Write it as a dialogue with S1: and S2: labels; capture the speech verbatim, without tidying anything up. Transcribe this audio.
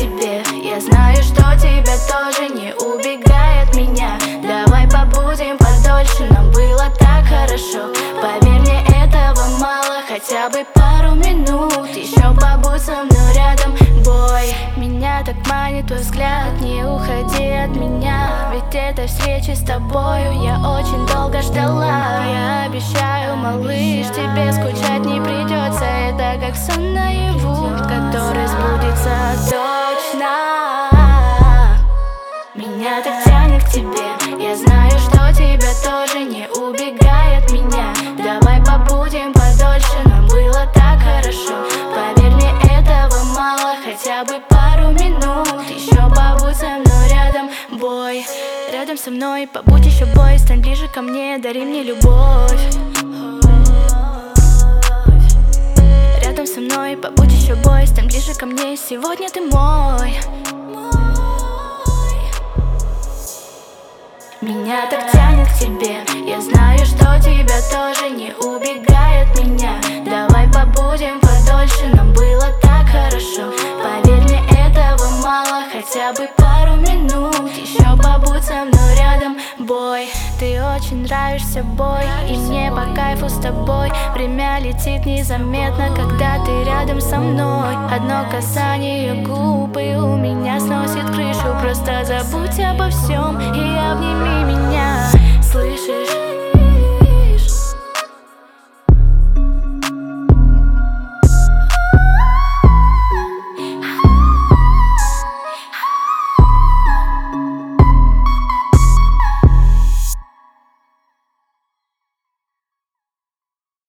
S1: тебе. Я знаю, что тебя тоже не убегай от меня. Давай побудем подольше, нам было так хорошо. Поверь мне, этого мало, хотя бы пару минут. Еще побудь со мной рядом, бой. Меня так манит твой взгляд, не уходи от меня. Ведь этой встречи с тобою я очень долго ждала. Я обещаю, малыш, тебе скучать не придется. Это как сон наяву, который сбудется точно. Меня так тянет к тебе. Я знаю, что тебя тоже не убегай от меня. Давай побудем подольше, нам было так хорошо. Поверь мне, этого мало, хотя бы пару минут. Еще побудь со мной рядом, бой. Рядом со мной побудь еще, бой. Стань ближе ко мне, дари мне любовь. Рядом со мной побудь еще, бой. Стань ближе ко мне, сегодня ты мой. Меня так тянет к тебе. Я знаю, что тебя тоже не убегай от меня. Давай побудем подольше, нам было так хорошо. Поверь мне, этого мало, хотя бы пару минут. Еще побудь со мной рядом, бой. Ты очень нравишься, бой, и мне по кайфу с тобой. Время летит незаметно, когда ты рядом со мной. Одно касание губ, и у меня сносит крышу. Просто забудь обо всем и обними меня. Слышишь?